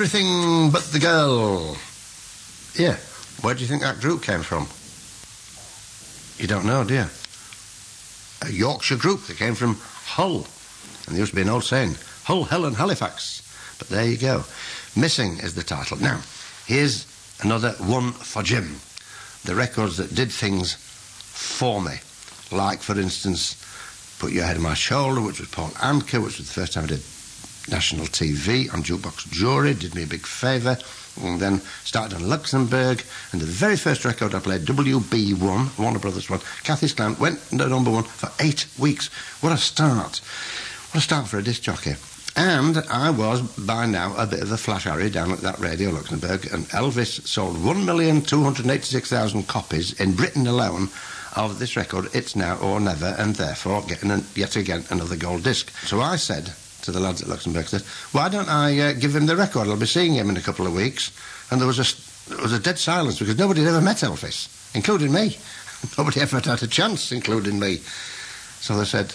Everything But the Girl. Yeah, where do you think that group came from? You don't know, do you? A Yorkshire group that came from Hull. And there used to be an old saying, Hull, Hell and Halifax. But there you go. Missing is the title. Now, here's another one for Jim. The records that did things for me. Like, for instance, Put Your Head on My Shoulder, which was Paul Anka, which was the first time I did national TV on Jukebox Jury, did me a big favour, and then started on Luxembourg, and the very first record I played, WB1, Warner Brothers one, Cathy's Clan, went to number one for 8 weeks. What a start. What a start for a disc jockey. And I was, by now, a bit of a flash Harry down at that Radio Luxembourg, and Elvis sold 1,286,000 copies in Britain alone of this record, It's Now or Never, and therefore getting yet again another gold disc. So I said to the lads at Luxembourg, said, why don't I give him the record? I'll be seeing him in a couple of weeks. And there was a dead silence because nobody had ever met Elvis, including me. Nobody ever had a chance, including me. So they said,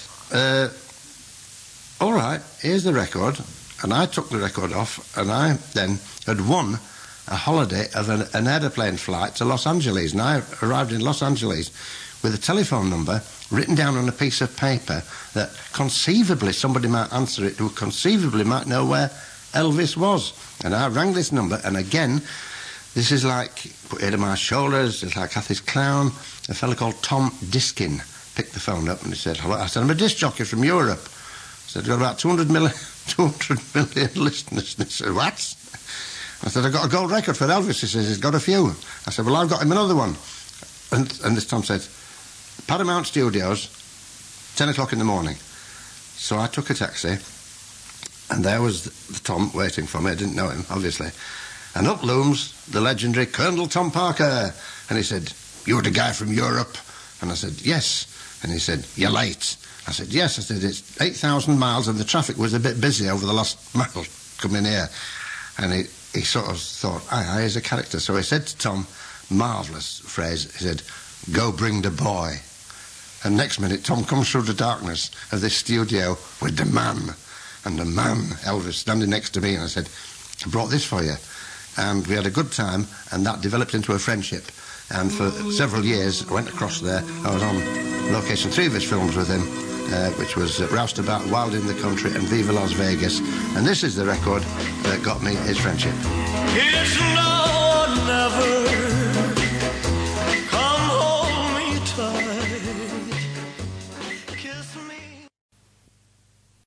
all right, here's the record. And I took the record off, and I then had won a holiday of an aeroplane flight to Los Angeles. And I arrived in Los Angeles with a telephone number written down on a piece of paper that conceivably somebody might answer it who conceivably might know where Elvis was. And I rang this number, and again, this is like Put Your Head on My Shoulders, it's like Cathy's Clown. A fellow called Tom Diskin picked the phone up and he said, hello. I said, I'm a disc jockey from Europe. I said, I've got about 200 million listeners. And he said, what? I said, I've got a gold record for Elvis. He says, he's got a few. I said, well, I've got him another one. And this Tom said, Paramount Studios, 10 o'clock in the morning. So I took a taxi, and there was the Tom waiting for me. I didn't know him, obviously. And up looms the legendary Colonel Tom Parker. And he said, you're the guy from Europe? And I said, yes. And he said, you're late. I said, yes. I said, it's 8,000 miles, and the traffic was a bit busy over the last mile coming here. And he sort of thought, aye, he's a character. So he said to Tom, marvellous phrase, he said, go bring the boy. And next minute, Tom comes through the darkness of this studio with the man. And the man, Elvis, standing next to me, and I said, I brought this for you. And we had a good time, and that developed into a friendship. And for several years, I went across there. I was on location 3 of his films with him, which was Roustabout, Wild in the Country, and Viva Las Vegas. And this is the record that got me his friendship. It's now or never.